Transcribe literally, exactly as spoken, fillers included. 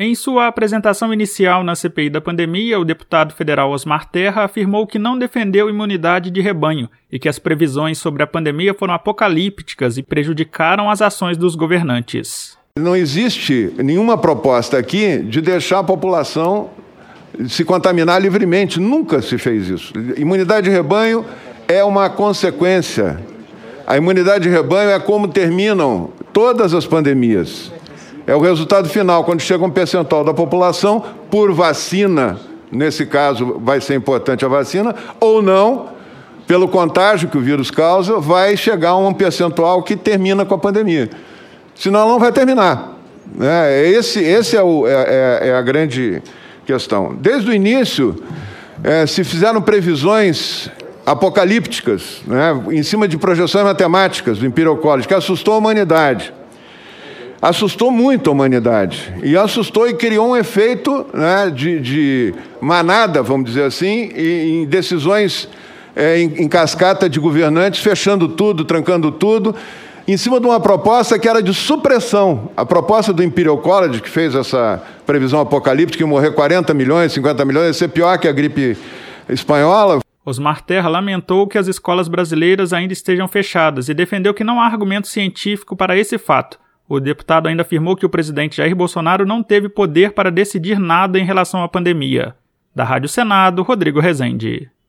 Em sua apresentação inicial na C P I da pandemia, o deputado federal Osmar Terra afirmou que não defendeu imunidade de rebanho e que as previsões sobre a pandemia foram apocalípticas e prejudicaram as ações dos governantes. Não existe nenhuma proposta aqui de deixar a população se contaminar livremente. Nunca se fez isso. Imunidade de rebanho é uma consequência. A imunidade de rebanho é como terminam todas as pandemias. É o resultado final, quando chega um percentual da população, por vacina, nesse caso vai ser importante a vacina, ou não, pelo contágio que o vírus causa, vai chegar a um percentual que termina com a pandemia. Senão não vai terminar. É, esse esse é, o, é, é a grande questão. Desde o início, é, se fizeram previsões apocalípticas, né, em cima de projeções matemáticas do Imperial College, que assustou a humanidade. Assustou muito a humanidade. E assustou e criou um efeito, né, de, de manada, vamos dizer assim, e, em decisões é, em, em cascata de governantes, fechando tudo, trancando tudo, em cima de uma proposta que era de supressão. A proposta do Imperial College, que fez essa previsão apocalíptica, que ia morrer quarenta milhões, cinquenta milhões, ia ser pior que a gripe espanhola. Osmar Terra lamentou que as escolas brasileiras ainda estejam fechadas e defendeu que não há argumento científico para esse fato. O deputado ainda afirmou que o presidente Jair Bolsonaro não teve poder para decidir nada em relação à pandemia. Da Rádio Senado, Rodrigo Rezende.